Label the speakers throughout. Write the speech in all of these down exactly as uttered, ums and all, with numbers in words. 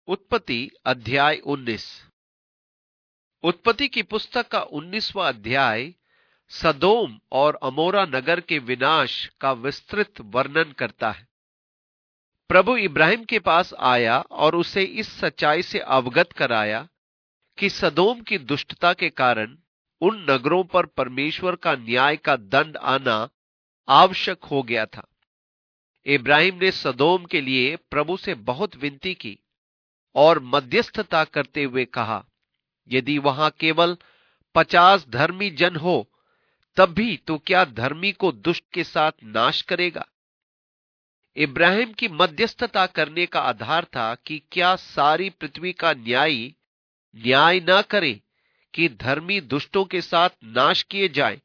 Speaker 1: उत्पत्ति अध्याय उन्नीस। उत्पत्ति की पुस्तक का उन्नीसवां अध्याय सदोम और अमोरा नगर के विनाश का विस्तृत वर्णन करता है। प्रभु इब्राहिम के पास आया और उसे इस सच्चाई से अवगत कराया कि सदोम की दुष्टता के कारण उन नगरों पर परमेश्वर का न्याय का दंड आना आवश्यक हो गया था। इब्राहिम ने सदोम के लिए प्रभु से बहुत विनती की और मध्यस्थता करते हुए कहा, यदि वहां केवल पचास धर्मी जन हो तब भी तो क्या धर्मी को दुष्ट के साथ नाश करेगा। इब्राहिम की मध्यस्थता करने का आधार था कि क्या सारी पृथ्वी का न्यायी न्याय न करे कि धर्मी दुष्टों के साथ नाश किए जाएं।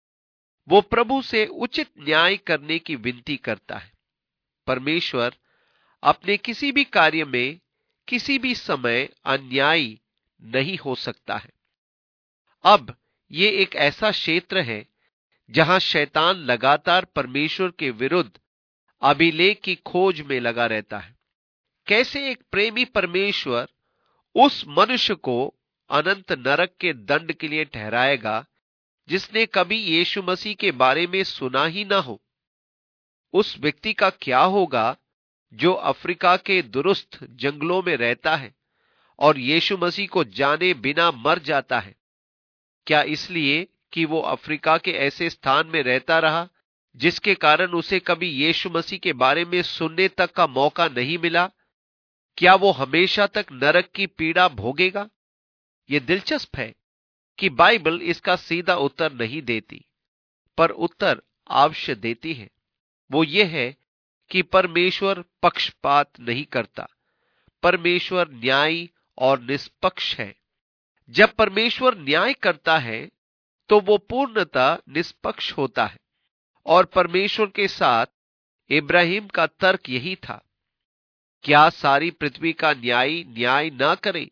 Speaker 1: वो प्रभु से उचित न्याय करने की विनती करता है। परमेश्वर अपने किसी भी कार्य में किसी भी समय अन्यायी नहीं हो सकता है। अब ये एक ऐसा क्षेत्र है जहां शैतान लगातार परमेश्वर के विरुद्ध अभिलेख की खोज में लगा रहता है। कैसे एक प्रेमी परमेश्वर उस मनुष्य को अनंत नरक के दंड के लिए ठहराएगा जिसने कभी यीशु मसीह के बारे में सुना ही ना हो। उस व्यक्ति का क्या होगा जो अफ्रीका के दुरुस्त जंगलों में रहता है और यीशु मसीह को जाने बिना मर जाता है? क्या इसलिए कि वो अफ्रीका के ऐसे स्थान में रहता रहा जिसके कारण उसे कभी यीशु मसीह के बारे में सुनने तक का मौका नहीं मिला? क्या वो हमेशा तक नरक की पीड़ा भोगेगा? ये दिलचस्प है कि बाइबल इसका सीधा उत्तर नहीं देती, पर उत्तर अवश्य देती है। वो ये है कि परमेश्वर पक्षपात नहीं करता। परमेश्वर न्यायी और निष्पक्ष है। जब परमेश्वर न्याय करता है तो वो पूर्णतः निष्पक्ष होता है और परमेश्वर के साथ इब्राहिम का तर्क यही था, क्या सारी पृथ्वी का न्यायी न्याय न करे?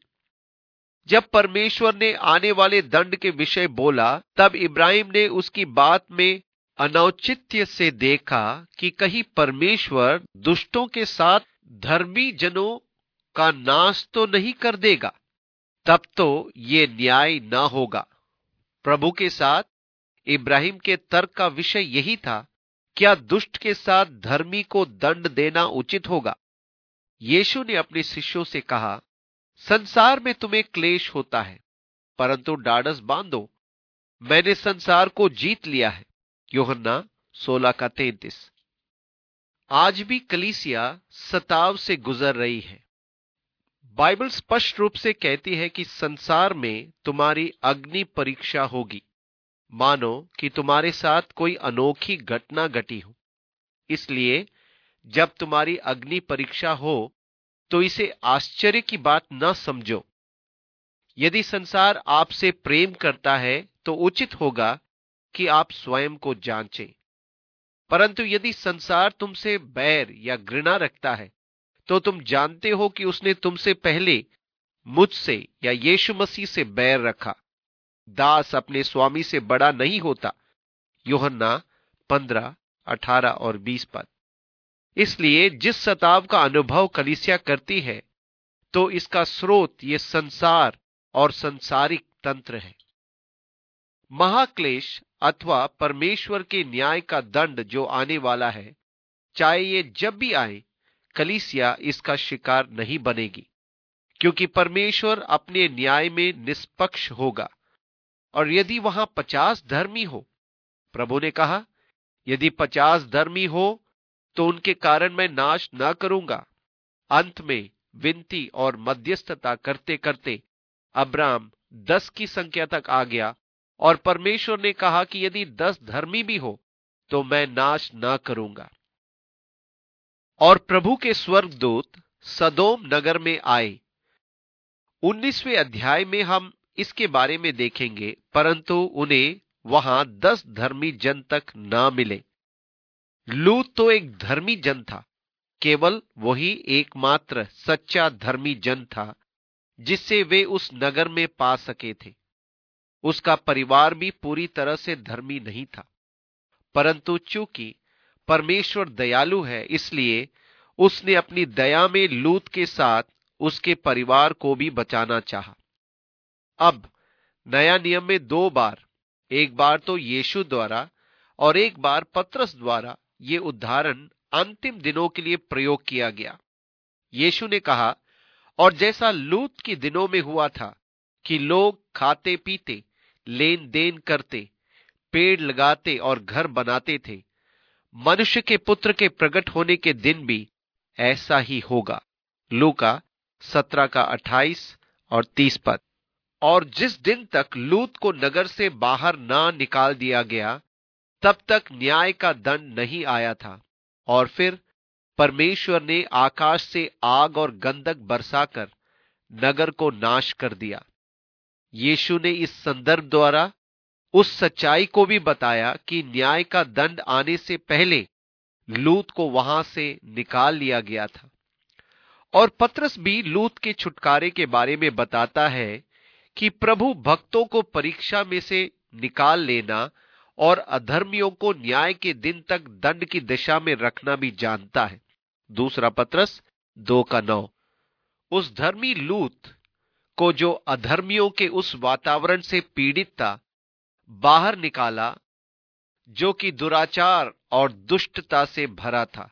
Speaker 1: जब परमेश्वर ने आने वाले दंड के विषय बोला तब इब्राहिम ने उसकी बात में अनौचित्य से देखा कि कहीं परमेश्वर दुष्टों के साथ धर्मी जनों का नाश तो नहीं कर देगा। तब तो ये न्याय न होगा। प्रभु के साथ इब्राहिम के तर्क का विषय यही था, क्या दुष्ट के साथ धर्मी को दंड देना उचित होगा? यीशु ने अपने शिष्यों से कहा, संसार में तुम्हें क्लेश होता है, परंतु ढाढ़स बांधो, मैंने संसार को जीत लिया है। यूहन्ना सोलह का तैंतीस। आज भी कलीसिया सताव से गुजर रही है। बाइबल स्पष्ट रूप से कहती है कि संसार में तुम्हारी अग्नि परीक्षा होगी, मानो कि तुम्हारे साथ कोई अनोखी घटना घटी हो। इसलिए जब तुम्हारी अग्नि परीक्षा हो तो इसे आश्चर्य की बात न समझो। यदि संसार आपसे प्रेम करता है तो उचित होगा कि आप स्वयं को जांचें। परंतु यदि संसार तुमसे बैर या घृणा रखता है तो तुम जानते हो कि उसने तुमसे पहले मुझसे या यीशु मसीह से बैर रखा। दास अपने स्वामी से बड़ा नहीं होता। यूहन्ना पंद्रह अठारह और बीस पद। इसलिए जिस सताव का अनुभव कलीसिया करती है तो इसका स्रोत ये संसार और संसारिक तंत्र है। महाक्लेश अथवा परमेश्वर के न्याय का दंड जो आने वाला है, चाहे ये जब भी आए, कलीसिया इसका शिकार नहीं बनेगी, क्योंकि परमेश्वर अपने न्याय में निष्पक्ष होगा। और यदि वहां पचास धर्मी हो, प्रभु ने कहा, यदि पचास धर्मी हो तो उनके कारण मैं नाश न करूंगा। अंत में विनती और मध्यस्थता करते करते अब्राहम दस की संख्या तक आ गया और परमेश्वर ने कहा कि यदि दस धर्मी भी हो तो मैं नाश न करूंगा। और प्रभु के स्वर्गदूत सदोम नगर में आए। उन्नीसवें अध्याय में हम इसके बारे में देखेंगे, परंतु उन्हें वहां दस धर्मी जन तक ना मिले। लूत तो एक धर्मी जन था। केवल वही एकमात्र सच्चा धर्मी जन था जिससे वे उस नगर में पा सके थे। उसका परिवार भी पूरी तरह से धर्मी नहीं था, परंतु चूंकि परमेश्वर दयालु है, इसलिए उसने अपनी दया में लूत के साथ उसके परिवार को भी बचाना चाहा। अब नया नियम में दो बार, एक बार तो यीशु द्वारा और एक बार पतरस द्वारा, ये उदाहरण अंतिम दिनों के लिए प्रयोग किया गया। यीशु ने कहा, और जैसा लूत के दिनों में हुआ था कि लोग खाते पीते, लेन देन करते, पेड़ लगाते और घर बनाते थे, मनुष्य के पुत्र के प्रकट होने के दिन भी ऐसा ही होगा। लूका सत्रह का अट्ठाईस और तीस पद। और जिस दिन तक लूत को नगर से बाहर ना निकाल दिया गया, तब तक न्याय का दंड नहीं आया था। और फिर परमेश्वर ने आकाश से आग और गंधक बरसाकर नगर को नाश कर दिया। यीशु ने इस संदर्भ द्वारा उस सच्चाई को भी बताया कि न्याय का दंड आने से पहले लूत को वहां से निकाल लिया गया था। और पतरस भी लूत के छुटकारे के बारे में बताता है कि प्रभु भक्तों को परीक्षा में से निकाल लेना और अधर्मियों को न्याय के दिन तक दंड की दिशा में रखना भी जानता है। दूसरा पतरस दो का नौ। उस धर्मी लूत को, जो अधर्मियों के उस वातावरण से पीड़ित था, बाहर निकाला जो कि दुराचार और दुष्टता से भरा था।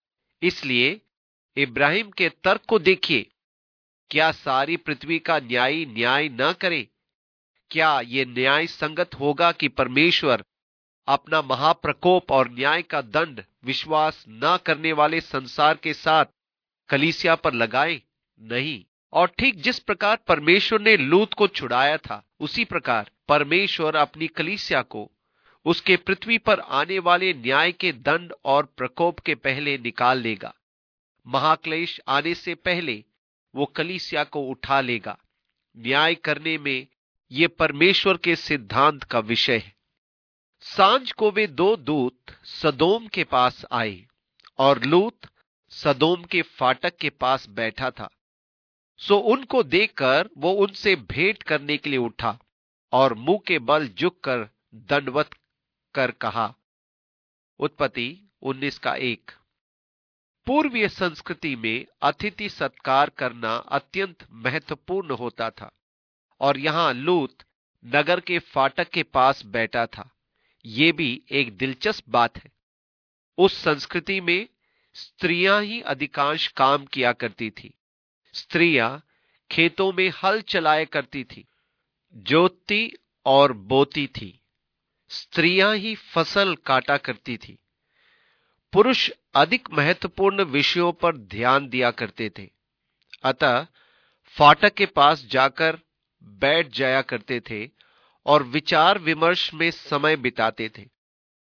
Speaker 1: इसलिए इब्राहिम के तर्क को देखिए, क्या सारी पृथ्वी का न्यायी न्याय न करे? क्या यह न्याय संगत होगा कि परमेश्वर अपना महाप्रकोप और न्याय का दंड विश्वास न करने वाले संसार के साथ कलीसिया पर लगाए? नहीं। और ठीक जिस प्रकार परमेश्वर ने लूत को छुड़ाया था, उसी प्रकार परमेश्वर अपनी कलीसिया को उसके पृथ्वी पर आने वाले न्याय के दंड और प्रकोप के पहले निकाल लेगा। महाक्लेश आने से पहले वो कलीसिया को उठा लेगा। न्याय करने में ये परमेश्वर के सिद्धांत का विषय है। सांझ को वे दो दूत सदोम के पास आए और लूत सदोम के फाटक के पास बैठा था। सो उनको देखकर वो उनसे भेंट करने के लिए उठा और मुंह के बल झुककर दंडवत कर कहा। उत्पत्ति उन्नीस का एक। पूर्वीय संस्कृति में अतिथि सत्कार करना अत्यंत महत्वपूर्ण होता था और यहां लूत नगर के फाटक के पास बैठा था। यह भी एक दिलचस्प बात है। उस संस्कृति में स्त्रियां ही अधिकांश काम किया करती थी। स्त्रियां खेतों में हल चलाया करती थी, जोतती और बोती थी। स्त्रियां ही फसल काटा करती थी। पुरुष अधिक महत्वपूर्ण विषयों पर ध्यान दिया करते थे। अतः फाटक के पास जाकर बैठ जाया करते थे और विचार विमर्श में समय बिताते थे।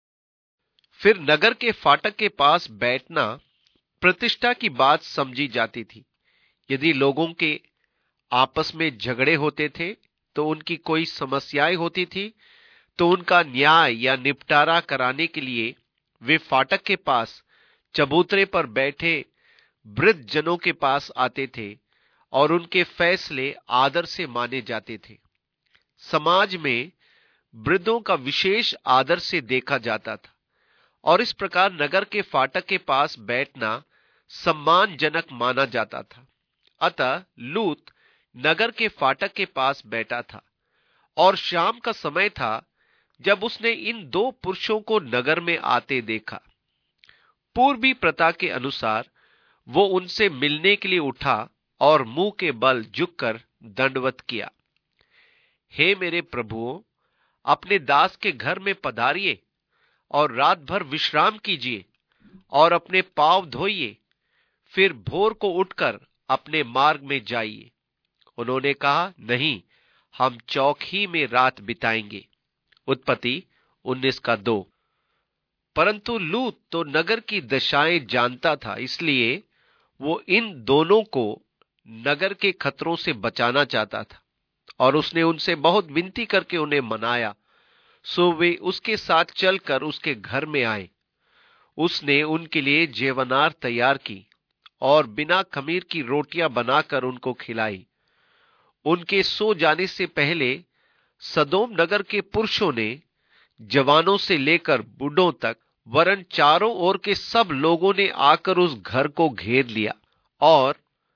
Speaker 1: फिर नगर के फाटक के पास बैठना प्रतिष्ठा की बात समझी जाती थी। यदि लोगों के आपस में झगड़े होते थे, तो उनकी कोई समस्याएं होती थी, तो उनका न्याय या निपटारा कराने के लिए वे फाटक के पास चबूतरे पर बैठे वृद्ध जनों के पास आते थे और उनके फैसले आदर से माने जाते थे। समाज में वृद्धों का विशेष आदर से देखा जाता था और इस प्रकार नगर के फाटक के पास बैठना सम्मानजनक माना जाता था। अतः लूत नगर के फाटक के पास बैठा था और शाम का समय था जब उसने इन दो पुरुषों को नगर में आते देखा। पूर्वी प्रथा के अनुसार वो उनसे मिलने के लिए उठा और मुंह के बल झुककर दंडवत किया। हे मेरे प्रभुओं, अपने दास के घर में पधारिए और रात भर विश्राम कीजिए और अपने पांव धोइए, फिर भोर को उठकर अपने मार्ग में जाइए। उन्होंने कहा, नहीं, हम चौक ही में रात बिताएंगे। उत्पत्ति उन्नीस का दो। परंतु लूत तो नगर की दशाएं जानता था, इसलिए वो इन दोनों को नगर के खतरों से बचाना चाहता था और उसने उनसे बहुत विनती करके उन्हें मनाया। सो वे उसके साथ चलकर उसके घर में आए। उसने उनके लिए जेवनार तैयार की और बिना खमीर की रोटियां बनाकर उनको खिलाई। उनके सो जाने से पहले सदोम नगर के पुरुषों ने जवानों से लेकर बूढ़ों तक, वरन चारों ओर के सब लोगों ने आकर उस घर को घेर लिया और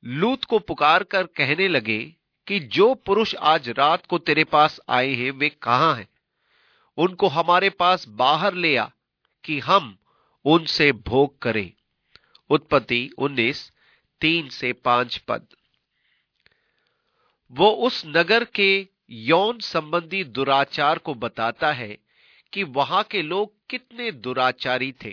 Speaker 1: लूत को पुकार कर कहने लगे कि जो पुरुष आज रात को तेरे पास आए हैं वे कहां हैं? उनको हमारे पास बाहर ले आ कि हम उनसे भोग करें। उत्पत्ति उन्नीस तीन से पांच पद। वो उस नगर के यौन संबंधी दुराचार को बताता है कि वहां के लोग कितने दुराचारी थे।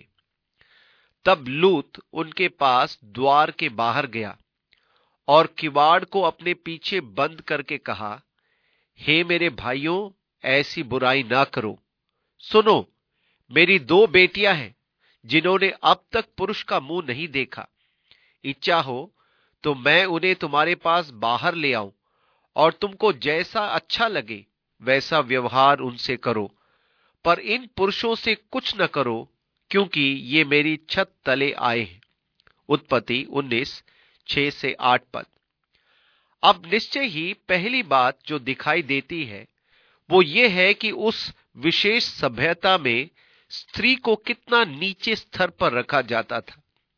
Speaker 1: तब लूत उनके पास द्वार के बाहर गया और किवाड़ को अपने पीछे बंद करके कहा, हे मेरे भाइयों, ऐसी बुराई ना करो। सुनो, मेरी दो बेटियां हैं जिन्होंने अब तक पुरुष का मुंह नहीं देखा। इच्छा हो तो मैं उन्हें तुम्हारे पास बाहर ले आऊं और तुमको जैसा अच्छा लगे वैसा व्यवहार उनसे करो, पर इन पुरुषों से कुछ न करो, क्योंकि ये मेरी छत तले आए हैं। उत्पत्ति उन्नीस छह से आठ पद। अब निश्चय ही पहली बात जो दिखाई देती है वो ये है कि उस विशेष सभ्यता में स्त्री को कितना नीचे स्तर पर रखा जाता था।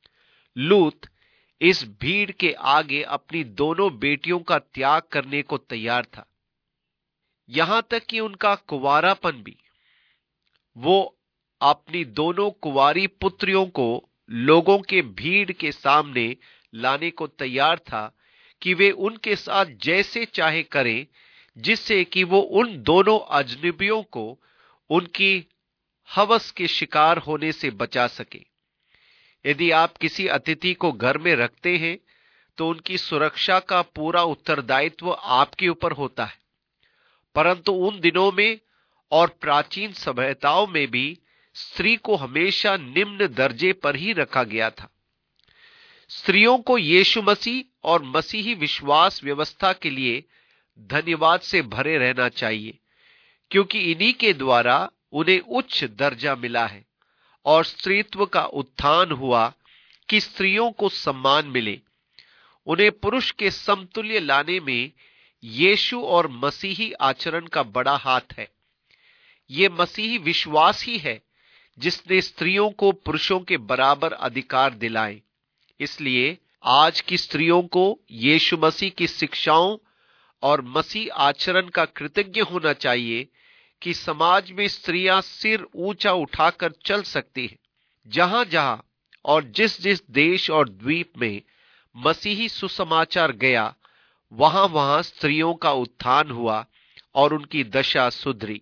Speaker 1: लूत इस भीड़ के आगे अपनी दोनों बेटियों का त्याग करने को तैयार था, यहां तक कि उनका कुंवारापन भी। वो अपनी दोनों कुंवारी पुत्रियों को लोगों के भीड़ के सामने लाने को तैयार था कि वे उनके साथ जैसे चाहे करें, जिससे कि वो उन दोनों अजनबियों को उनकी हवस के शिकार होने से बचा सके। यदि आप किसी अतिथि को घर में रखते हैं तो उनकी सुरक्षा का पूरा उत्तरदायित्व आपके ऊपर होता है, परंतु उन दिनों में और प्राचीन सभ्यताओं में भी स्त्री को हमेशा निम्न दर्जे पर ही रखा गया था। स्त्रियों को यीशु मसीह और मसीही विश्वास व्यवस्था के लिए धन्यवाद से भरे रहना चाहिए, क्योंकि इन्हीं के द्वारा उन्हें उच्च दर्जा मिला है और स्त्रीत्व का उत्थान हुआ कि स्त्रियों को सम्मान मिले। उन्हें पुरुष के समतुल्य लाने में यीशु और मसीही आचरण का बड़ा हाथ है। ये मसीही विश्वास ही है जिसने स्त्रियों को पुरुषों के बराबर अधिकार दिलाए। इसलिए आज की स्त्रियों को यीशु मसीह की शिक्षाओं और मसीह आचरण का कृतज्ञ होना चाहिए कि समाज में स्त्रियां सिर ऊंचा उठाकर चल सकती हैं। जहां जहां और जिस जिस देश और द्वीप में मसीही सुसमाचार गया, वहां वहां स्त्रियों का उत्थान हुआ और उनकी दशा सुधरी,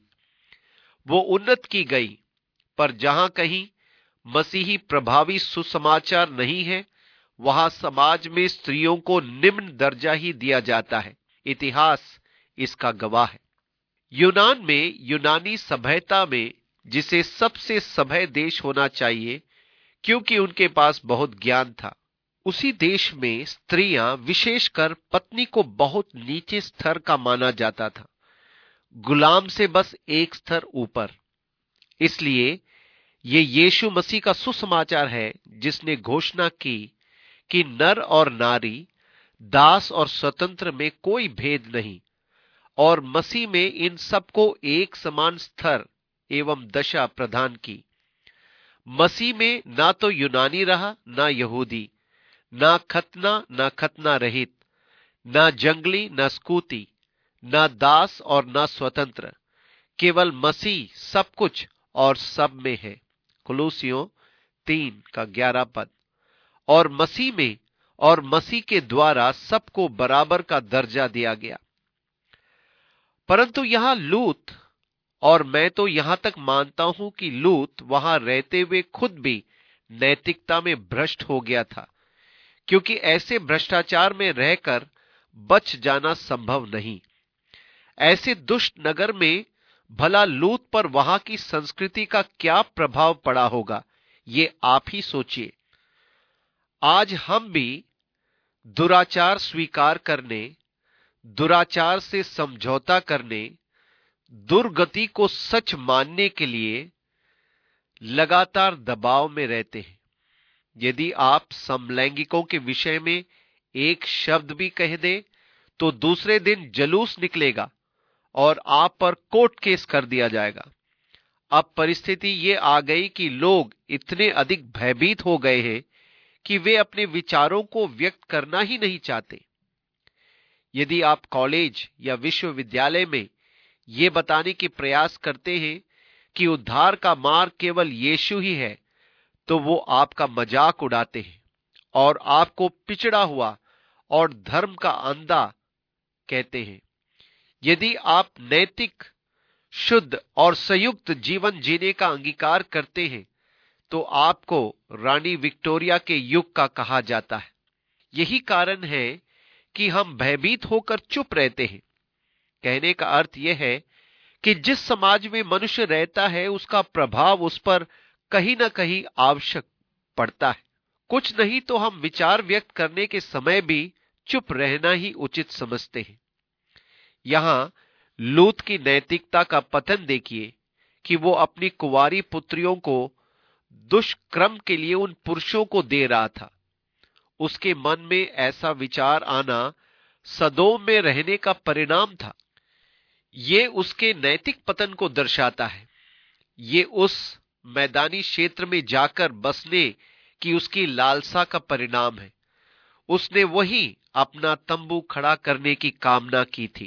Speaker 1: वो उन्नत की गई। पर जहां कहीं मसीही प्रभावी सुसमाचार नहीं है, वहां समाज में स्त्रियों को निम्न दर्जा ही दिया जाता है। इतिहास इसका गवाह है। यूनान में, यूनानी सभ्यता में, जिसे सबसे सभ्य देश होना चाहिए क्योंकि उनके पास बहुत ज्ञान था, उसी देश में स्त्रियां, विशेषकर पत्नी को बहुत नीचे स्तर का माना जाता था, गुलाम से बस एक स्तर ऊपर। इसलिए ये यीशु मसीह का सुसमाचार है जिसने घोषणा की कि नर और नारी, दास और स्वतंत्र में कोई भेद नहीं, और मसीह में इन सबको एक समान स्तर एवं दशा प्रदान की। मसीह में ना तो यूनानी रहा, ना यहूदी, ना खतना ना खतना रहित, ना जंगली ना स्कूती, ना दास और ना स्वतंत्र, केवल मसीह सब कुछ और सब में है। कुलूसियों तीन का ग्यारह पद। और मसीह में और मसीह के द्वारा सबको बराबर का दर्जा दिया गया। परंतु यहां लूत, और मैं तो यहां तक मानता हूं कि लूत वहां रहते हुए खुद भी नैतिकता में भ्रष्ट हो गया था, क्योंकि ऐसे भ्रष्टाचार में रहकर बच जाना संभव नहीं। ऐसे दुष्ट नगर में भला लूत पर वहां की संस्कृति का क्या प्रभाव पड़ा होगा, ये आप ही सोचिए। आज हम भी दुराचार स्वीकार करने, दुराचार से समझौता करने, दुर्गति को सच मानने के लिए लगातार दबाव में रहते हैं। यदि आप समलैंगिकों के विषय में एक शब्द भी कह दें तो दूसरे दिन जलूस निकलेगा और आप पर कोर्ट केस कर दिया जाएगा। अब परिस्थिति ये आ गई कि लोग इतने अधिक भयभीत हो गए हैं कि वे अपने विचारों को व्यक्त करना ही नहीं चाहते। यदि आप कॉलेज या विश्वविद्यालय में ये बताने के प्रयास करते हैं कि उद्धार का मार्ग केवल यीशु ही है, तो वो आपका मजाक उड़ाते हैं और आपको पिछड़ा हुआ और धर्म का अंधा कहते हैं। यदि आप नैतिक, शुद्ध और संयुक्त जीवन जीने का अंगीकार करते हैं, तो आपको रानी विक्टोरिया के युग का कहा जाता है। यही कारण है कि हम भयभीत होकर चुप रहते हैं। कहने का अर्थ यह है कि जिस समाज में मनुष्य रहता है, उसका प्रभाव उस पर कहीं ना कहीं आवश्यक पड़ता है। कुछ नहीं तो हम विचार व्यक्त करने के समय भी चुप रहना ही उचित समझते हैं। यहां लूत की नैतिकता का पतन देखिए कि वो अपनी कुंवारी पुत्रियों को दुष्कर्म के लिए उन पुरुषों को दे रहा था। उसके मन में ऐसा विचार आना सदोम में रहने का परिणाम था। ये उसके नैतिक पतन को दर्शाता है। ये उस मैदानी क्षेत्र में जाकर बसने की उसकी लालसा का परिणाम है। उसने वही अपना तंबू खड़ा करने की कामना की थी।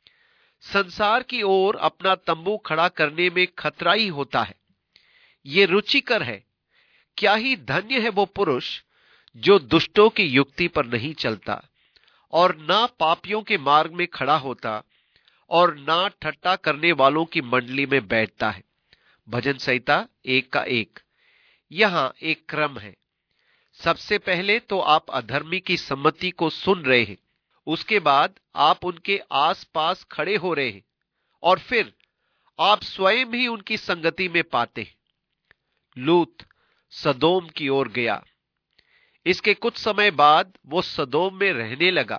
Speaker 1: संसार की ओर अपना तंबू खड़ा करने में खतरा ही होता है। ये रुचिकर है। क्या ही धन्य है वो पुरुष जो दुष्टों की युक्ति पर नहीं चलता और ना पापियों के मार्ग में खड़ा होता और ना ठट्टा करने वालों की मंडली में बैठता है। भजन संहिता एक का एक। यहां एक क्रम है। सबसे पहले तो आप अधर्मी की सम्मति को सुन रहे हैं, उसके बाद आप उनके आसपास खड़े हो रहे हैं और फिर आप स्वयं ही उनकी संगति में पाते हैं। लूत सदोम की ओर गया। इसके कुछ समय बाद वो सदोम में रहने लगा।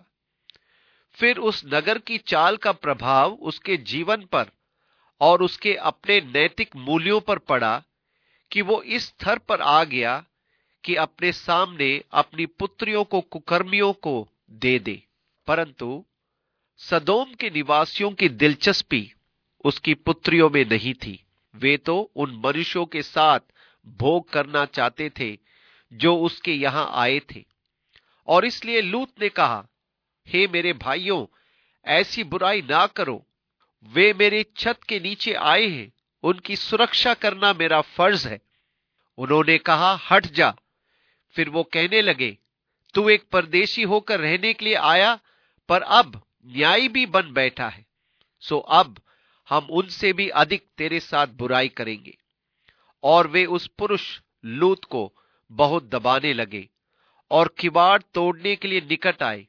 Speaker 1: फिर उस नगर की चाल का प्रभाव उसके जीवन पर और उसके अपने नैतिक मूल्यों पर पड़ा कि वो इस स्तर पर आ गया कि अपने सामने अपनी पुत्रियों को कुकर्मियों को दे दे। परंतु सदोम के निवासियों की दिलचस्पी उसकी पुत्रियों में नहीं थी। वे तो उन मनुष्यों के साथ भोग करना चाहते थे जो उसके यहां आए थे। और इसलिए लूत ने कहा, हे मेरे भाइयों, ऐसी बुराई ना करो। वे मेरे छत के नीचे आए हैं, उनकी सुरक्षा करना मेरा फर्ज है। उन्होंने कहा, हट जा। फिर वो कहने लगे, तू एक परदेशी होकर रहने के लिए आया, पर अब न्यायी भी बन बैठा है। सो अब हम उनसे भी अधिक तेरे साथ बुराई करेंगे। और वे उस पुरुष लूत को बहुत दबाने लगे और किवाड़ तोड़ने के लिए निकट आए।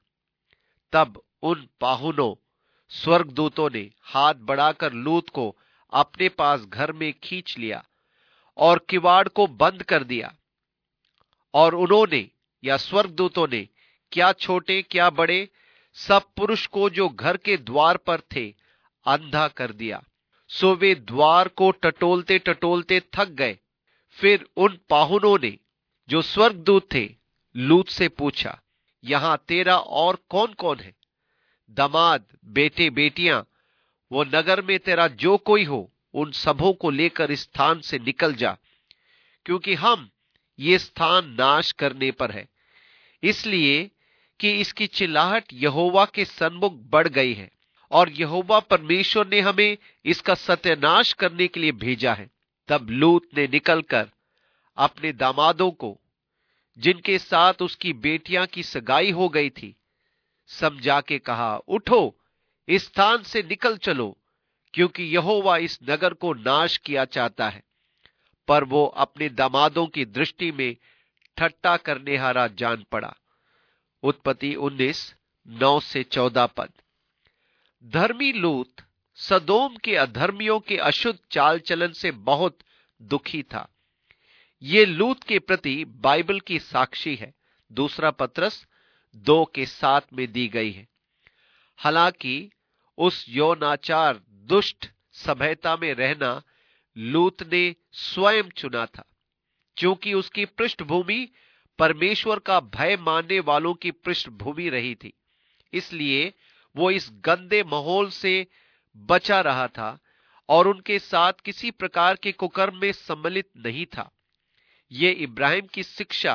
Speaker 1: तब उन पाहुनों स्वर्गदूतों ने हाथ बढ़ाकर लूत को अपने पास घर में खींच लिया और किवाड़ को बंद कर दिया। और उन्होंने या स्वर्गदूतों ने, क्या छोटे क्या बड़े, सब पुरुष को जो घर के द्वार पर थे अंधा कर दिया। सो वे द्वार को टटोलते टटोलते थक गए। फिर उन पाहुनों ने जो स्वर्गदूत थे लूत से पूछा, यहां तेरा और कौन कौन है? दामाद, बेटे बेटियां, वो नगर में तेरा जो कोई हो, उन सबों को लेकर इस स्थान से निकल जा, क्योंकि हम ये स्थान नाश करने पर है, इसलिए कि इसकी चिल्लाहट यहोवा के सन्मुख बढ़ गई है और यहोवा परमेश्वर ने हमें इसका सत्यानाश करने के लिए भेजा है। तब लूत ने निकलकर अपने दामादों को, जिनके साथ उसकी बेटियां की सगाई हो गई थी, समझा के कहा, उठो, इस स्थान से निकल चलो, क्योंकि यहोवा इस नगर को नाश किया चाहता है। पर वो अपने दामादों की दृष्टि में ठट्टा करने हारा जान पड़ा। उत्पत्ति उन्नीस नौ से चौदह पद। धर्मी लूत सदोम के अधर्मियों के अशुद्ध चाल चलन से बहुत दुखी था। ये लूत के प्रति बाइबल की साक्षी है। दूसरा पत्रस दो के सात में दी गई है। हालांकि उस यौनाचार दुष्ट सभ्यता में रहना लूत ने स्वयं चुना था, क्योंकि उसकी पृष्ठभूमि परमेश्वर का भय मानने वालों की पृष्ठभूमि रही थी। इसलिए वो इस गंदे माहौल से बचा रहा था और उनके साथ किसी प्रकार के कुकर्म में सम्मिलित नहीं था। ये इब्राहिम की शिक्षा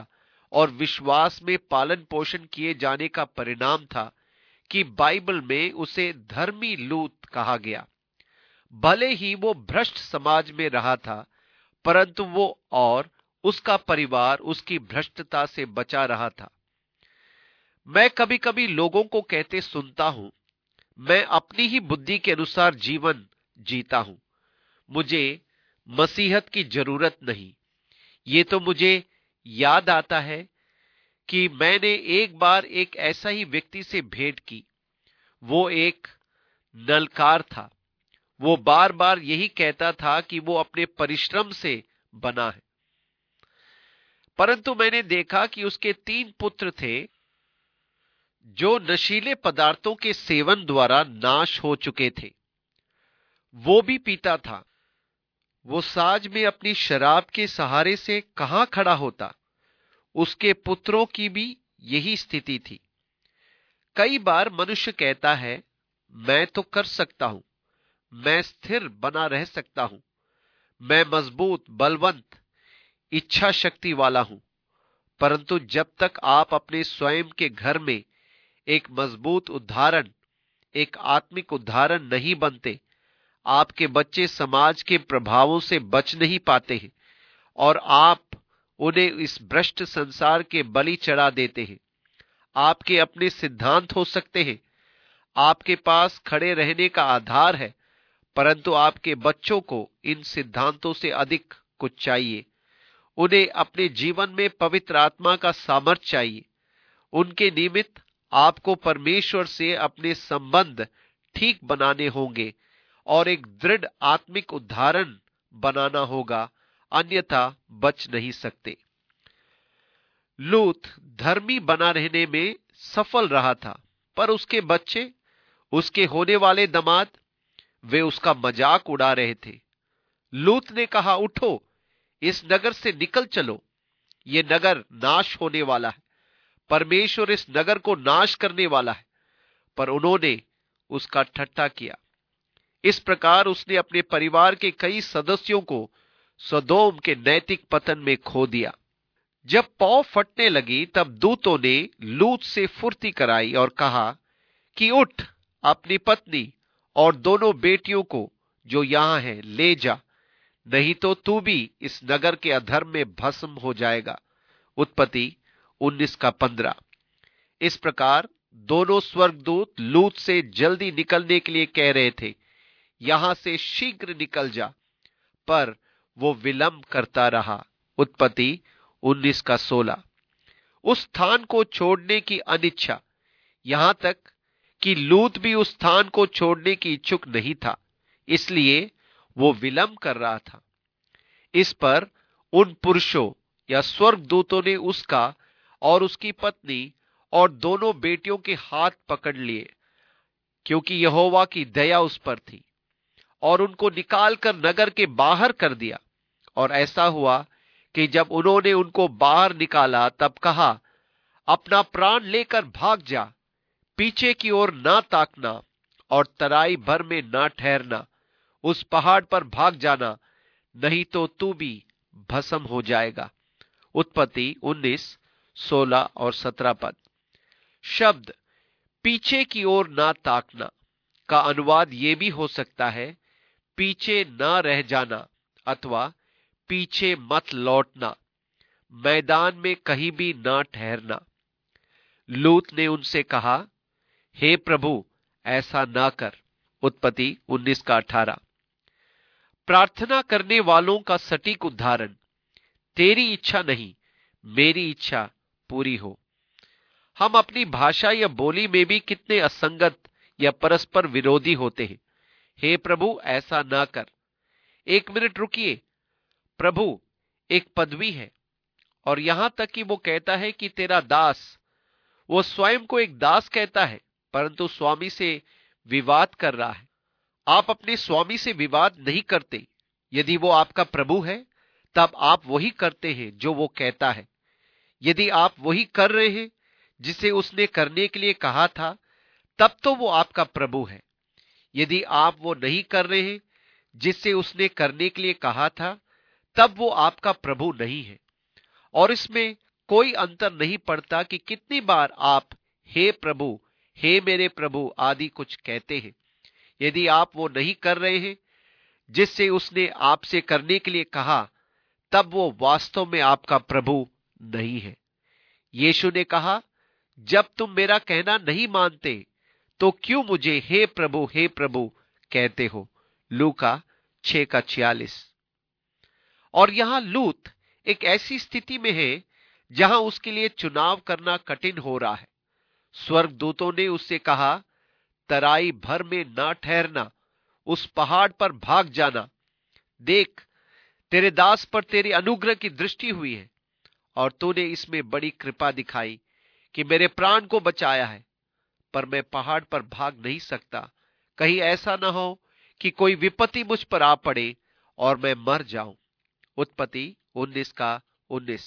Speaker 1: और विश्वास में पालन पोषण किए जाने का परिणाम था कि बाइबल में उसे धर्मी लूत कहा गया। भले ही वो भ्रष्ट समाज में रहा था, परंतु वो और उसका परिवार उसकी भ्रष्टता से बचा रहा था। मैं कभी कभी लोगों को कहते सुनता हूं, मैं अपनी ही बुद्धि के अनुसार जीवन जीता हूं, मुझे मसीहत की जरूरत नहीं। ये तो मुझे याद आता है कि मैंने एक बार एक ऐसा ही व्यक्ति से भेंट की। वो एक नलकार था। वो बार बार यही कहता था कि वो अपने परिश्रम से बना है, परंतु मैंने देखा कि उसके तीन पुत्र थे जो नशीले पदार्थों के सेवन द्वारा नाश हो चुके थे। वो भी पीता था। वो साज में अपनी शराब के सहारे से कहां खड़ा होता। उसके पुत्रों की भी यही स्थिति थी। कई बार मनुष्य कहता है, मैं तो कर सकता हूं, मैं स्थिर बना रह सकता हूं, मैं मजबूत, बलवंत, इच्छा शक्ति वाला हूं। परंतु जब तक आप अपने स्वयं के घर में एक मजबूत उदाहरण, एक आत्मिक उदाहरण नहीं बनते, आपके बच्चे समाज के प्रभावों से बच नहीं पाते हैं और आप उन्हें इस भ्रष्ट संसार के बलि चढ़ा देते हैं। आपके अपने सिद्धांत हो सकते हैं, आपके पास खड़े रहने का आधार है, परंतु आपके बच्चों को इन सिद्धांतों से अधिक कुछ चाहिए। उन्हें अपने जीवन में पवित्र आत्मा का सामर्थ्य चाहिए। उनके निमित्त आपको परमेश्वर से अपने संबंध ठीक बनाने होंगे और एक दृढ़ आत्मिक उदाहरण बनाना होगा, अन्यथा बच नहीं सकते। लूत धर्मी बना रहने में सफल रहा था, पर उसके बच्चे, उसके होने वाले दामाद, वे उसका मजाक उड़ा रहे थे। लूत ने कहा, उठो, इस नगर से निकल चलो, ये नगर नाश होने वाला है, परमेश्वर इस नगर को नाश करने वाला है। पर उन्होंने उसका ठट्ठा किया। इस प्रकार उसने अपने परिवार के कई सदस्यों को सदोम के नैतिक पतन में खो दिया। जब पौ फटने लगी तब दूतों ने लूत से फुर्ती कराई और कहा कि उठ, अपनी पत्नी और दोनों बेटियों को जो यहां है ले जा, नहीं तो तू भी इस नगर के अधर्म में भस्म हो जाएगा। उत्पत्ति उन्नीस का पंद्रह। इस प्रकार दोनों स्वर्गदूत लूत से जल्दी निकलने के लिए कह रहे थे, यहां से शीघ्र निकल जा, पर वो विलंब करता रहा। उत्पत्ति उन्नीस का सोलह। उस स्थान को छोड़ने की अनिच्छा, यहां तक कि लूत भी उस स्थान को छोड़ने की इच्छुक नहीं था, इसलिए वो विलंब कर रहा था। इस पर उन पुरुषों या स्वर्गदूतों ने उसका और उसकी पत्नी और दोनों बेटियों के हाथ पकड़ लिए, क्योंकि यहोवा की दया उस पर थी, और उनको निकालकर नगर के बाहर कर दिया। और ऐसा हुआ कि जब उन्होंने उनको बाहर निकाला तब कहा, अपना प्राण लेकर भाग जा, पीछे की ओर ना ताकना और तराई भर में ना ठहरना, उस पहाड़ पर भाग जाना, नहीं तो तू भी भस्म हो जाएगा। उत्पत्ति उन्नीस सोलह और सत्रह पद। शब्द पीछे की ओर ना ताकना का अनुवाद यह भी हो सकता है, पीछे ना रह जाना अथवा पीछे मत लौटना, मैदान में कहीं भी ना ठहरना। लूत ने उनसे कहा, हे प्रभु, ऐसा ना कर। उत्पत्ति उन्नीस का अठारह। प्रार्थना करने वालों का सटीक उदाहरण, तेरी इच्छा नहीं मेरी इच्छा पूरी हो। हम अपनी भाषा या बोली में भी कितने असंगत या परस्पर विरोधी होते हैं। हे प्रभु, ऐसा ना कर। एक मिनट रुकिए, प्रभु एक पदवी है, और यहां तक कि वो कहता है कि तेरा दास, वो स्वयं को एक दास कहता है, परंतु स्वामी से विवाद कर रहा है। आप अपने स्वामी से विवाद नहीं करते। यदि वो आपका प्रभु है तब आप वही करते हैं जो वो कहता है। यदि आप वही कर रहे हैं जिसे उसने करने के लिए कहा था, तब तो वो आपका प्रभु है। यदि आप वो नहीं कर रहे हैं जिसे उसने करने के लिए कहा था, तब वो आपका प्रभु नहीं है। और इसमें कोई अंतर नहीं पड़ता कि कितनी बार आप हे प्रभु, हे मेरे प्रभु आदि कुछ कहते हैं। यदि आप वो नहीं कर रहे हैं जिससे उसने आपसे करने के लिए कहा, तब वो वास्तव में आपका प्रभु नहीं है। यीशु ने कहा, जब तुम मेरा कहना नहीं मानते तो क्यों मुझे हे प्रभु हे प्रभु कहते हो। लूका छह का छियालीस। और यहां लूत एक ऐसी स्थिति में है जहां उसके लिए चुनाव करना कठिन हो रहा है। स्वर्गदूतों ने उससे कहा, तराई भर में ना ठहरना, उस पहाड़ पर भाग जाना। देख, तेरे दास पर तेरे अनुग्रह की दृष्टि हुई है और तूने इसमें बड़ी कृपा दिखाई कि मेरे प्राण को बचाया है। पर मैं पहाड़ पर भाग नहीं सकता, कहीं ऐसा न हो कि कोई विपत्ति मुझ पर आ पड़े और मैं मर जाऊं। उत्पत्ति उन्नीस का उन्नीस।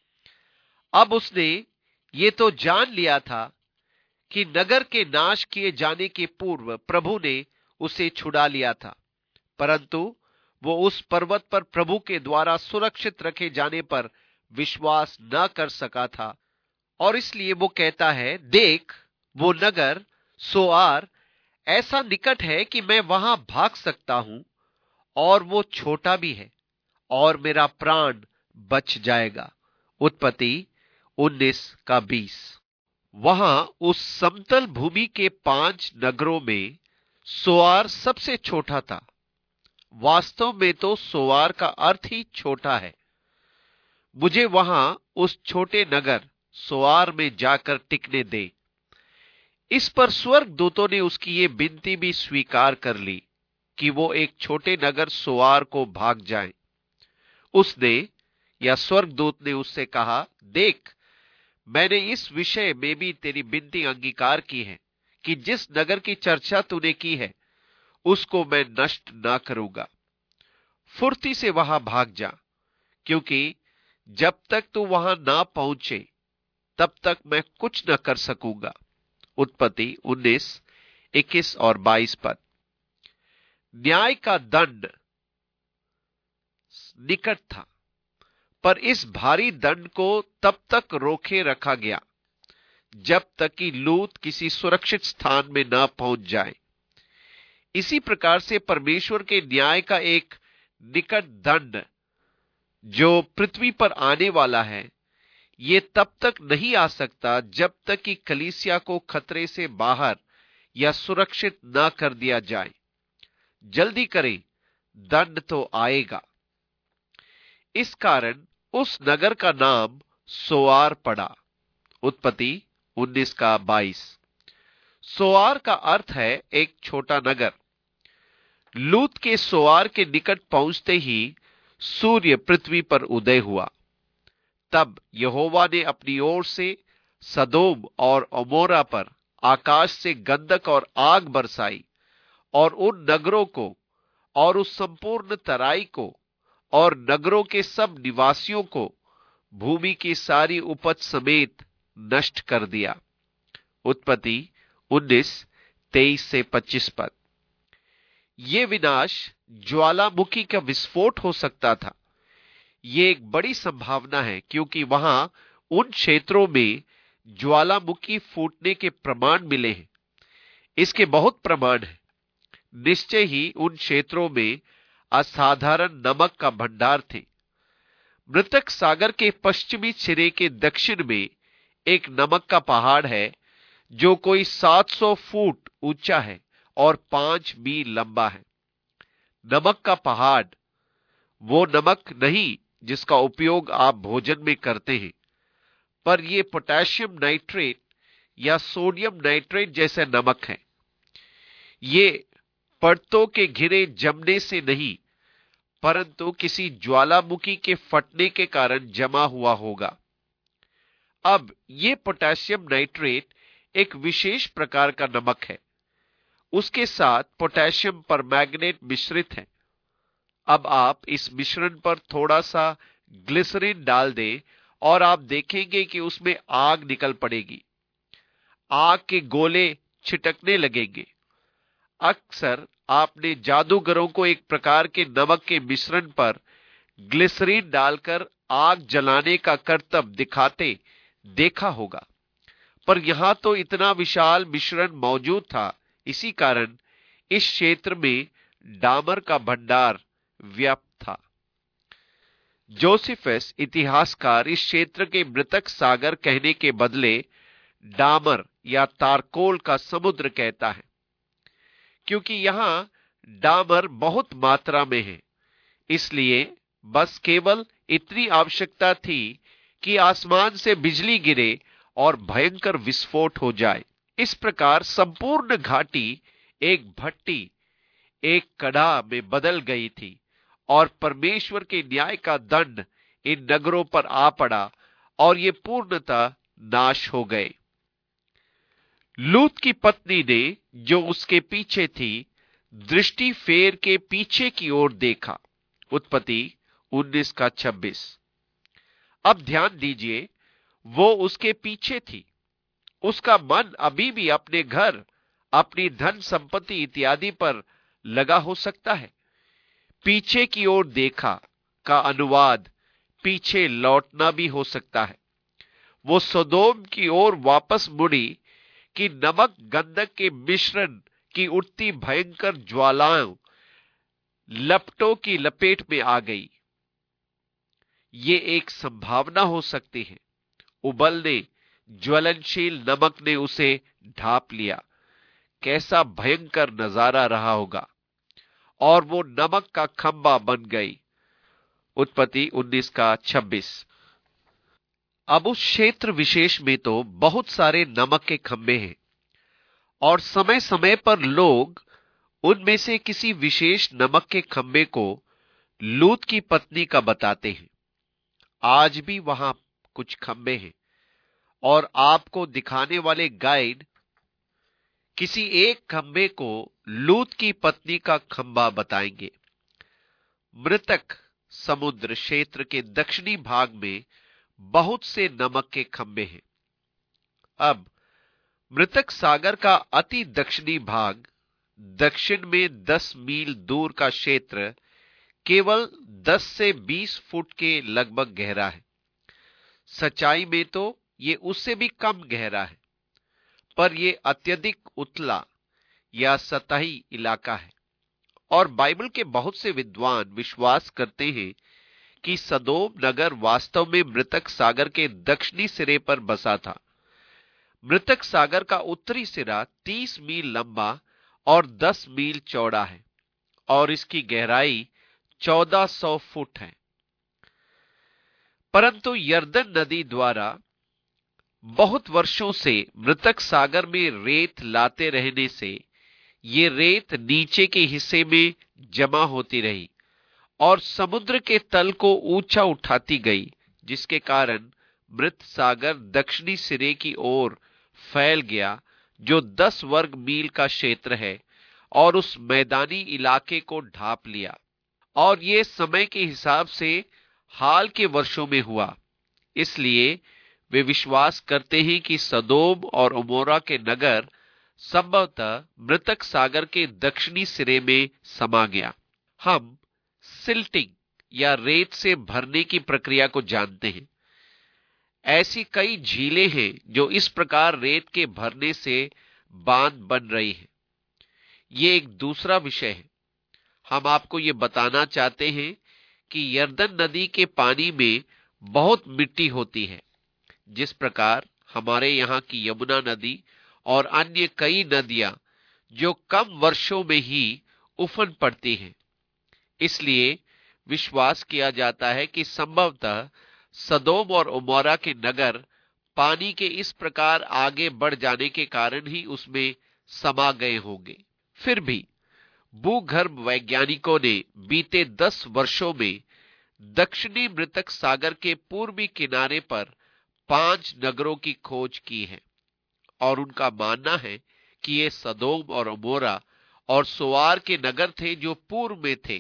Speaker 1: अब उसने ये तो जान लिया था कि नगर के नाश किए जाने के पूर्व प्रभु ने उसे छुड़ा लिया था, परंतु वो उस पर्वत पर प्रभु के द्वारा सुरक्षित रखे जाने पर विश्वास न कर सका था। और इसलिए वो कहता है, देख, वो नगर सोआर ऐसा निकट है कि मैं वहां भाग सकता हूं और वो छोटा भी है और मेरा प्राण बच जाएगा। उत्पत्ति उन्नीस का बीस। वहां उस समतल भूमि के पांच नगरों में सोआर सबसे छोटा था। वास्तव में तो सोआर का अर्थ ही छोटा है। मुझे वहां उस छोटे नगर सोआर में जाकर टिकने दे। इस पर स्वर्गदूतों ने उसकी ये विनती भी स्वीकार कर ली कि वो एक छोटे नगर सोआर को भाग जाए। उसने या स्वर्गदूत ने उससे कहा, देख, मैंने इस विषय में भी तेरी विनती अंगीकार की है कि जिस नगर की चर्चा तूने की है उसको मैं नष्ट ना करूंगा। फुर्ती से वहां भाग जा, क्योंकि जब तक तू वहां ना पहुंचे तब तक मैं कुछ न कर सकूंगा। उत्पत्ति उन्नीस इक्कीस और बाईस पद। न्याय का दंड निकट था, पर इस भारी दंड को तब तक रोके रखा गया जब तक कि लूत किसी सुरक्षित स्थान में न पहुंच जाए। इसी प्रकार से परमेश्वर के न्याय का एक निकट दंड जो पृथ्वी पर आने वाला है, ये तब तक नहीं आ सकता जब तक कि कलीसिया को खतरे से बाहर या सुरक्षित न कर दिया जाए। जल्दी करें, दंड तो आएगा। इस कारण उस नगर का नाम सोआर पड़ा। उत्पत्ति उन्नीस का बाईस। सोआर का अर्थ है एक छोटा नगर। लूत के सोआर के निकट पहुंचते ही सूर्य पृथ्वी पर उदय हुआ। तब यहोवा ने अपनी ओर से सदोम और अमोरा पर आकाश से गंधक और आग बरसाई और उन नगरों को और उस संपूर्ण तराई को और नगरों के सब निवासियों को भूमि की सारी उपज समेत नष्ट कर दिया। उत्पत्ति उन्नीस तेईस से पच्चीस पद। यह विनाश ज्वालामुखी का विस्फोट हो सकता था। यह एक बड़ी संभावना है, क्योंकि वहां उन क्षेत्रों में ज्वालामुखी फूटने के प्रमाण मिले हैं। इसके बहुत प्रमाण हैं। निश्चय ही उन क्षेत्रों में असाधारण नमक का भंडार थे। मृतक सागर के पश्चिमी सिरे के दक्षिण में एक नमक का पहाड़ है जो कोई सात सौ फुट ऊंचा है और पांच मील लंबा है। नमक का पहाड़ वो नमक नहीं जिसका उपयोग आप भोजन में करते हैं, पर यह पोटेशियम नाइट्रेट या सोडियम नाइट्रेट जैसे नमक है। ये परतों के घिरे जमने से नहीं, परंतु किसी ज्वालामुखी के फटने के कारण जमा हुआ होगा। अब यह पोटेशियम नाइट्रेट एक विशेष प्रकार का नमक है। उसके साथ पोटेशियम परमैंगनेट मिश्रित है। अब आप इस मिश्रण पर थोड़ा सा ग्लिसरीन डाल दें और आप देखेंगे कि उसमें आग निकल पड़ेगी। आग के गोले छिटकने लगेंगे। अक्सर आपने जादूगरों को एक प्रकार के नमक के मिश्रण पर ग्लिसरीन डालकर आग जलाने का करतब दिखाते देखा होगा, पर यहां तो इतना विशाल मिश्रण मौजूद था, इसी कारण इस क्षेत्र में डामर का भंडार व्याप्त था। जोसेफस इतिहासकार इस क्षेत्र के मृतक सागर कहने के बदले डामर या तारकोल का समुद्र कहता है, क्योंकि यहां डामर बहुत मात्रा में है। इसलिए बस केवल इतनी आवश्यकता थी कि आसमान से बिजली गिरे और भयंकर विस्फोट हो जाए। इस प्रकार संपूर्ण घाटी एक भट्टी, एक कड़ा में बदल गई थी और परमेश्वर के न्याय का दंड इन नगरों पर आ पड़ा और ये पूर्णतः नाश हो गए। लूत की पत्नी ने, जो उसके पीछे थी, दृष्टि फेर के पीछे की ओर देखा। उत्पत्ति उन्नीस का छब्बीस। अब ध्यान दीजिए, वो उसके पीछे थी। उसका मन अभी भी अपने घर, अपनी धन संपत्ति इत्यादि पर लगा हो सकता है। पीछे की ओर देखा का अनुवाद पीछे लौटना भी हो सकता है। वो सदोम की ओर वापस मुड़ी कि नमक गंधक के मिश्रण की उठती भयंकर ज्वालाओं लपटों की लपेट में आ गई। ये एक संभावना हो सकती है। उबलने ज्वलनशील नमक ने उसे ढांप लिया। कैसा भयंकर नजारा रहा होगा, और वो नमक का खंबा बन गई। उत्पत्ति उन्नीस का छब्बीस। अब उस क्षेत्र विशेष में तो बहुत सारे नमक के खंबे हैं, और समय समय पर लोग उनमें से किसी विशेष नमक के खंबे को लूत की पत्नी का बताते हैं। आज भी वहां कुछ खंबे हैं, और आपको दिखाने वाले गाइड किसी एक खंबे को लूत की पत्नी का खंबा बताएंगे। मृतक समुद्र क्षेत्र के दक्षिणी भाग में बहुत से नमक के खंबे हैं। अब मृतक सागर का अति दक्षिणी भाग, दक्षिण में दस मील दूर का क्षेत्र, केवल दस से बीस फुट के लगभग गहरा है। सच्चाई में तो ये उससे भी कम गहरा है, पर यह अत्यधिक उतला या सतही इलाका है। और बाइबल के बहुत से विद्वान विश्वास करते हैं कि सदोम नगर वास्तव में मृतक सागर के दक्षिणी सिरे पर बसा था। मृतक सागर का उत्तरी सिरा तीस मील लंबा और दस मील चौड़ा है, और इसकी गहराई चौदह सौ फुट है। परंतु यर्दन नदी द्वारा बहुत वर्षों से मृतक सागर में रेत लाते रहने से ये रेत नीचे के हिस्से में जमा होती रही और समुद्र के तल को ऊंचा उठाती गई, जिसके कारण मृत सागर दक्षिणी सिरे की ओर फैल गया, जो दस वर्ग मील का क्षेत्र है, और उस मैदानी इलाके को ढांप लिया। और ये समय के हिसाब से हाल के वर्षों में हुआ। इसलिए वे विश्वास करते हैं कि सदोम और अमोरा के नगर संभवतः मृतक सागर के दक्षिणी सिरे में समा गया। हम सिल्टिंग या रेत से भरने की प्रक्रिया को जानते हैं। ऐसी कई झीलें हैं जो इस प्रकार रेत के भरने से बांध बन रही हैं। ये एक दूसरा विषय है। हम आपको ये बताना चाहते हैं कि यर्दन नदी के पानी में बहुत मिट्टी होती है, जिस प्रकार हमारे यहाँ की यमुना नदी और अन्य कई नदियां जो कम वर्षों में ही उफन पड़ती हैं। इसलिए विश्वास किया जाता है कि संभवतः सदोम और उमोरा के नगर पानी के इस प्रकार आगे बढ़ जाने के कारण ही उसमें समा गए होंगे। फिर भी भूगर्भ वैज्ञानिकों ने बीते दस वर्षों में दक्षिणी मृतक सागर के पूर्वी किनारे पर पांच नगरों की खोज की है, और उनका मानना है कि ये सदोम और अमोरा और सोआर के नगर थे जो पूर्व में थे।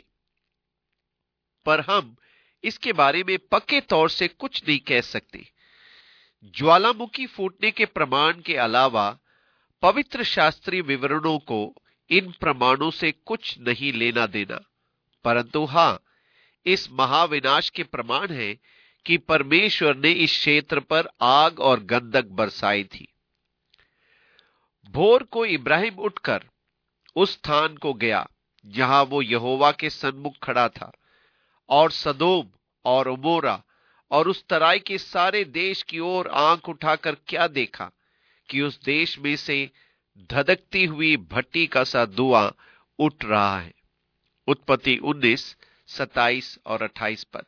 Speaker 1: पर हम इसके बारे में पक्के तौर से कुछ नहीं कह सकते। ज्वालामुखी फूटने के प्रमाण के अलावा पवित्र शास्त्रीय विवरणों को इन प्रमाणों से कुछ नहीं लेना देना, परंतु हां, इस महाविनाश के प्रमाण है कि परमेश्वर ने इस क्षेत्र पर आग और गंधक बरसाई थी। भोर को इब्राहिम उठकर उस स्थान को गया जहां वो यहोवा के सन्मुख खड़ा था, और सदोम और अमोरा और उस तराई के सारे देश की ओर आंख उठाकर क्या देखा कि उस देश में से धधकती हुई भट्टी का सा धुआं उठ रहा है। उत्पत्ति उन्नीस सत्ताईस और अट्ठाईस पद।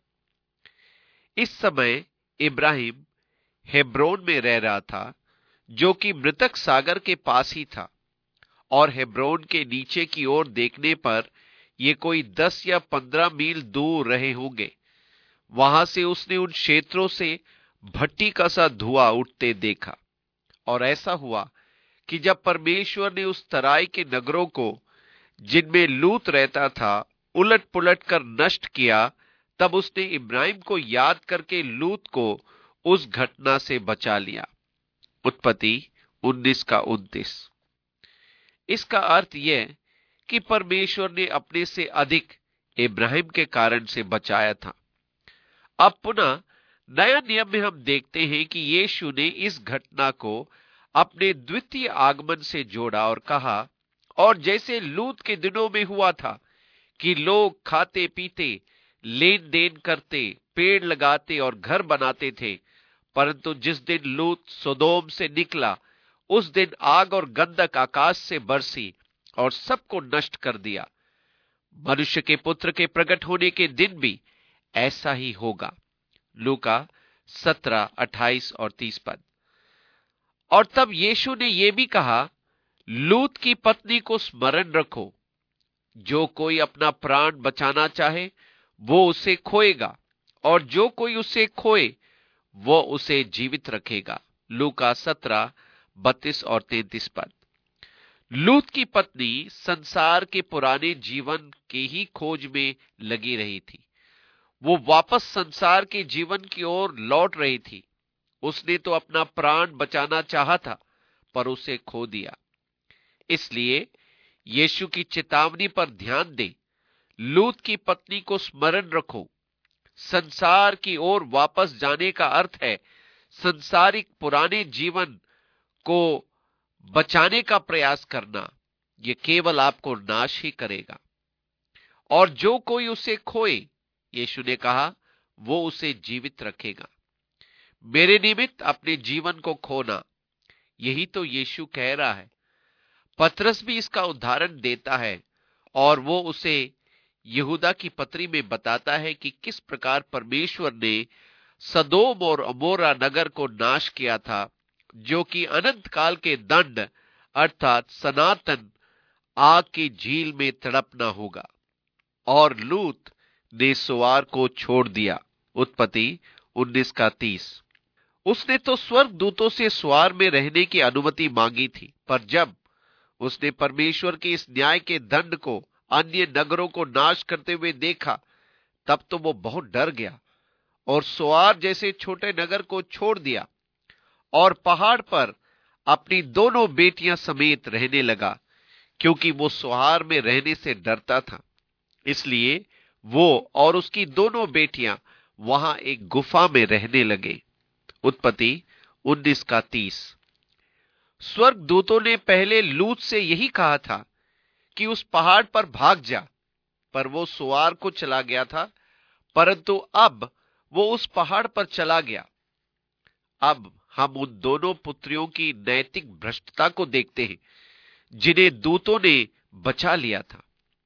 Speaker 1: इस समय इब्राहिम हेब्रोन में रह रहा था, जो कि मृतक सागर के पास ही था, और हेब्रोन के नीचे की ओर देखने पर ये कोई दस या पंद्रह मील दूर रहे होंगे। वहां से उसने उन क्षेत्रों से भट्टी का सा धुआं उठते देखा। और ऐसा हुआ कि जब परमेश्वर ने उस तराई के नगरों को, जिनमें लूत रहता था, उलट पुलट कर नष्ट किया, तब उसने इब्राहिम को याद करके लूत को उस घटना से बचा लिया। उत्पत्ति उन्नीस का उनतीस। इसका अर्थ यह कि परमेश्वर ने अपने से अधिक इब्राहिम के कारण से बचाया था। अब पुनः नया नियम में हम देखते हैं कि यीशु ने इस घटना को अपने द्वितीय आगमन से जोड़ा और कहा, और जैसे लूत के दिनों में हुआ था कि लोग खाते पीते, लेन देन करते, पेड़ लगाते और घर बनाते थे, परंतु जिस दिन लूत सोदोम से निकला, उस दिन आग और गंधक आकाश से बरसी और सबको नष्ट कर दिया। मनुष्य के पुत्र के प्रकट होने के दिन भी ऐसा ही होगा। लूका सत्रह अट्ठाईस और तीस पद। और तब यीशु ने यह भी कहा, लूत की पत्नी को स्मरण रखो, जो कोई अपना प्राण बचाना चाहे वो उसे खोएगा, और जो कोई उसे खोए वो उसे जीवित रखेगा। लूका सत्रह बत्तीस और तैंतीस पद। लूत की पत्नी संसार के पुराने जीवन के ही खोज में लगी रही थी। वो वापस संसार के जीवन की ओर लौट रही थी। उसने तो अपना प्राण बचाना चाहा था, पर उसे खो दिया। इसलिए यीशु की चेतावनी पर ध्यान दें। लूत की पत्नी को स्मरण रखो। संसार की ओर वापस जाने का अर्थ है संसारिक पुराने जीवन को बचाने का प्रयास करना। यह केवल आपको नाश ही करेगा। और जो कोई उसे खोए, यीशु ने कहा, वो उसे जीवित रखेगा। मेरे निमित्त अपने जीवन को खोना, यही तो यीशु कह रहा है। पतरस भी इसका उदाहरण देता है, और वो उसे यहूदा की पत्री में बताता है कि किस प्रकार परमेश्वर ने सदोम और अमोरा नगर को नाश किया था, जो कि अनंत काल के दंड अर्थात सनातन आग की झील में तड़पना होगा। और लूत ने सुवार को छोड़ दिया। उत्पत्ति उन्नीस का तीस। उसने तो स्वर्ग दूतों से सुवार में रहने की अनुमति मांगी थी, पर जब उसने परमेश्वर के इस न्याय के दंड को अन्य नगरों को नाश करते हुए देखा, तब तो वो बहुत डर गया और सुवार जैसे छोटे नगर को छोड़ दिया और पहाड़ पर अपनी दोनों बेटियां समेत रहने लगा, क्योंकि वो सुवार में रहने से डरता था। इसलिए वो और उसकी दोनों बेटियां वहां एक गुफा में रहने लगे। उत्पत्ति उन्नीस का तीस। स्वर्ग दूतों ने पहले लूत से यही कहा था कि उस पहाड़ पर भाग जा, पर वो सुवार को चला गया था, परंतु अब वो उस पहाड़ पर चला गया। अब हम उन दोनों पुत्रियों की नैतिक भ्रष्टता को देखते हैं, जिन्हें दूतों ने बचा लिया था।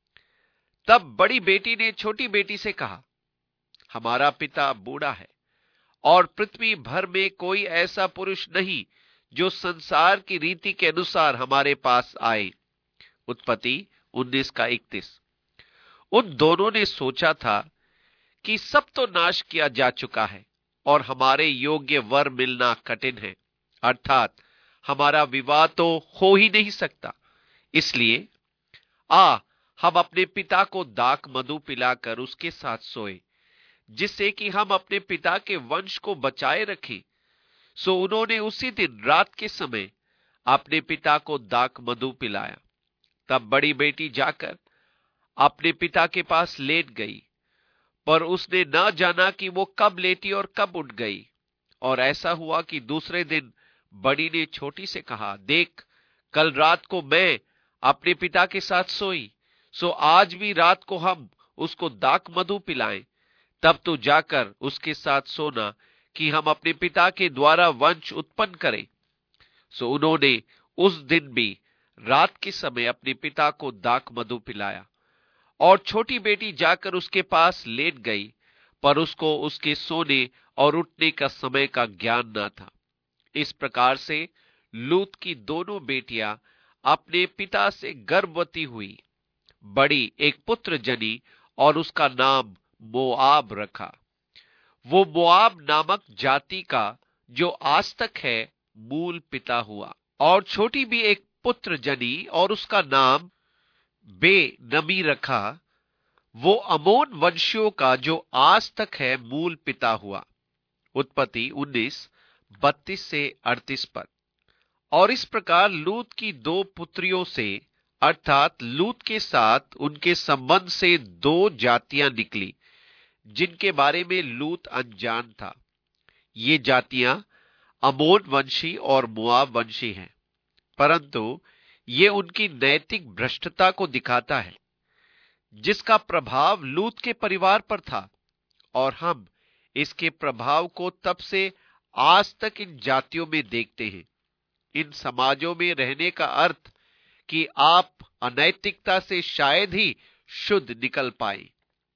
Speaker 1: तब बड़ी बेटी ने छोटी बेटी से कहा, हमारा पिता बूढ़ा है और पृथ्वी भर में कोई ऐसा पुरुष नहीं जो संसार की रीति के अनुसार हमारे पास आए। उत्पत्ति उन्नीस का इकतीस। उन दोनों ने सोचा था कि सब तो नाश किया जा चुका है और हमारे योग्य वर मिलना कठिन है, अर्थात हमारा विवाह तो हो ही नहीं सकता। इसलिए आ हम अपने पिता को दाख मधु पिलाकर उसके साथ सोए, जिससे कि हम अपने पिता के वंश को बचाए रखें। सो उन्होंने उसी दिन रात के समय अपने पिता को दाख मधु पिलाया। तब बड़ी बेटी जाकर अपने पिता के पास लेट गई, पर उसने न जाना कि वो कब लेटी और कब उठ गई। और ऐसा हुआ कि दूसरे दिन बड़ी ने छोटी से कहा, देख, कल रात को मैं अपने पिता के साथ सोई, सो आज भी रात को हम उसको दाख मधु पिलाएं। तब तो जाकर उसके साथ सोना कि हम अपने पिता के द्वारा वंश उत्पन्न करें। सो उन्होंने उस दिन भी रात के समय अपने पिता को दाख मधु पिलाया। और छोटी बेटी जाकर उसके पास लेट गई, पर उसको उसके सोने और उठने का समय का ज्ञान न था। इस प्रकार से लूत की दोनों बेटियां अपने पिता से गर्भवती हुई। बड़ी एक पुत्र जनी और उसका नाम मोआब रखा। वो मोआब नामक जाति का जो आज तक है मूल पिता हुआ। और छोटी भी एक पुत्र जनी और उसका नाम बे नमी रखा। वो अमोन वंशियों का जो आज तक है मूल पिता हुआ। उत्पत्ति उन्नीस बत्तीस से अड़तीस पद। और इस प्रकार लूत की दो पुत्रियों से अर्थात लूत के साथ उनके संबंध से दो जातियां निकली जिनके बारे में लूत अनजान था। ये जातियां अमोन वंशी और मोआब वंशी हैं, परंतु ये उनकी नैतिक भ्रष्टता को दिखाता है जिसका प्रभाव लूत के परिवार पर था। और हम इसके प्रभाव को तब से आज तक इन जातियों में देखते हैं। इन समाजों में रहने का अर्थ कि आप अनैतिकता से शायद ही शुद्ध निकल पाए।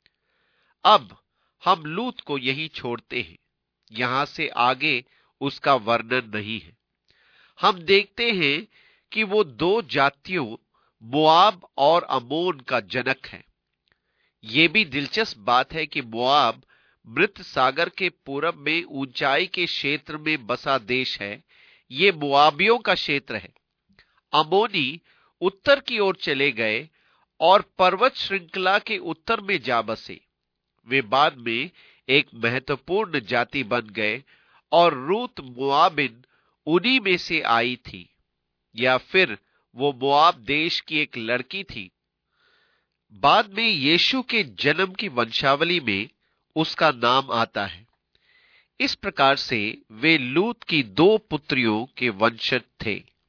Speaker 1: अब हम लूत को यही छोड़ते हैं, यहां से आगे उसका वर्णन नहीं है। हम देखते हैं कि वो दो जातियों मोआब और अमोन का जनक है। यह भी दिलचस्प बात है कि मोआब मृत सागर के पूरब में ऊंचाई के क्षेत्र में बसा देश है। ये मोआबियों का क्षेत्र है। अमोनी उत्तर की ओर चले गए और पर्वत श्रृंखला के उत्तर में जा बसे। वे बाद में एक महत्वपूर्ण जाति बन गए और रूत मोआबिन उन्हीं में से आई थी, या फिर वो मोआब देश की एक लड़की थी। बाद में यीशु के जन्म की वंशावली में उसका नाम आता है। इस प्रकार से वे लूत की दो पुत्रियों के वंशज थे।